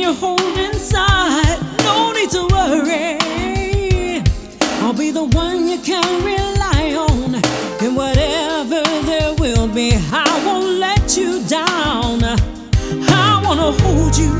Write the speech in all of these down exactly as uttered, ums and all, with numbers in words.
you hold inside. No need to worry, I'll be the one you can rely on. And whatever there will be, I won't let you down. I wanna hold you,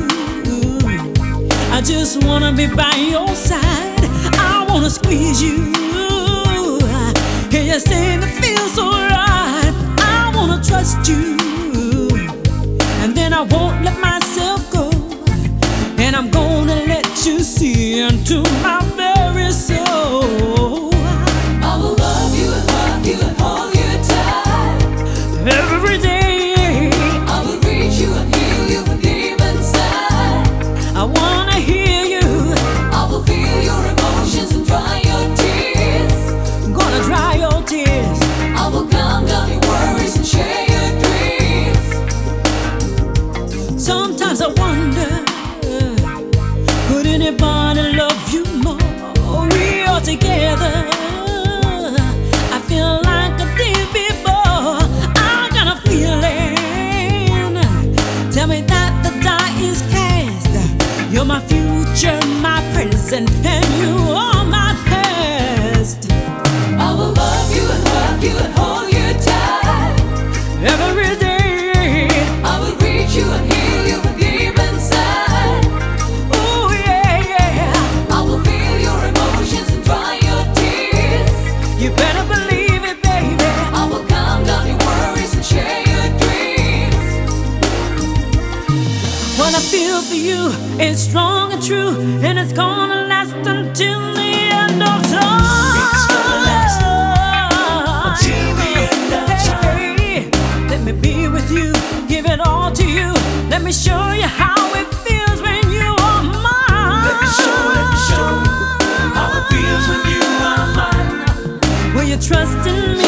I just wanna be by your side. I wanna squeeze you, and you say it feels so right. I wanna trust you, and then I won't let myself go. And I'm gonna let you see into my very soul. I will love you and hug you and hold you tight Every day I will reach you and heal you from deep inside. I wanna hear you, I will feel your emotions and dry your tears. gonna dry your tears. I will calm down your worries and share your dreams. Sometimes I wonder, could anybody love you more? We are together, I feel like I did before. I got a feeling, tell me that the die is cast. You're my future, my present, and you are my past. I will love you and hug you and hold you tight. Every day I will reach you and heal you from deep inside. oh yeah, yeah. I will feel your emotions and dry your tears. You better believe it, baby. I will calm down your worries and share your dreams. What I feel for you is strong and true, and it's gonna last until the end of time. It's gonna last until the end of time. Hey, let me be with you, give it all to you. Let me show you how it feels when you are mine. Let me show, let me show how it feels when you are mine. Will you trust in